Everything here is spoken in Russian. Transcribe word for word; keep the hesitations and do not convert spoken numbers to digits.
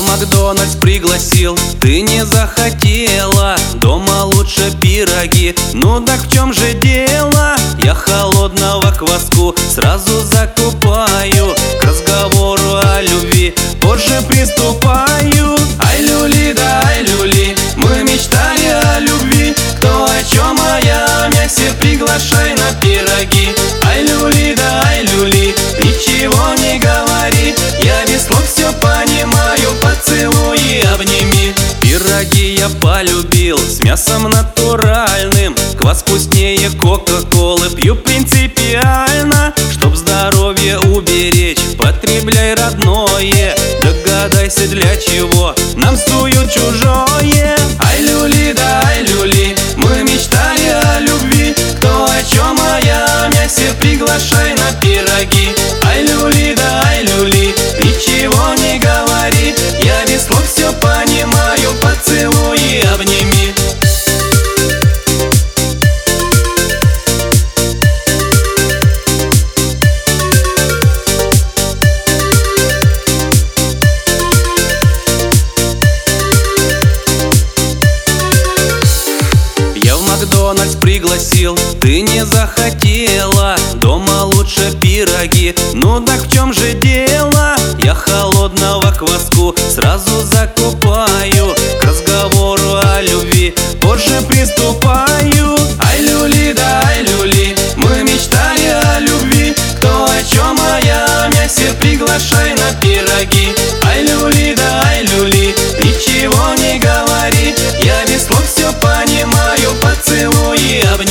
Макдональдс пригласил, ты не захотела. Дома лучше пироги, ну так в чем же дело? Я холодного кваску сразу закупаю, к разговору о любви позже приступаю. Ай, люли, да ай, люли, мы мечтали о любви. Кто о чем, а я о мясе, приглашай на пироги. Ай, люли, да ай, люли, ничего не говори, я без слов все понимаю, поцелуй и обними. Пироги я полюбил с мясом натуральным, квас вкуснее кока-колы, пью принципиально. Чтоб здоровье уберечь, потребляй родное. Догадайся, для чего нам суют чужое. Ай, люли, да ай, люли, мы мечтали о любви. Кто о чем, а я о мясе, приглашай на пироги. Ай, люли, да ай, люли, ничего не говори, я без слов все понимаю, поцелуй и обними. Макдональдс пригласил, ты не захотела. Дома лучше пироги, ну так в чем же дело? Я холодного кваску сразу закупаю, к разговору о любви позже приступаю. Ай, люли, да ай, люли, мы мечтали о любви. Кто о чем, а я о мясе, приглашай на пироги. Ай, люли, да ай, люли, ничего не говори, я без слов все понимаю, поцелуй и обними.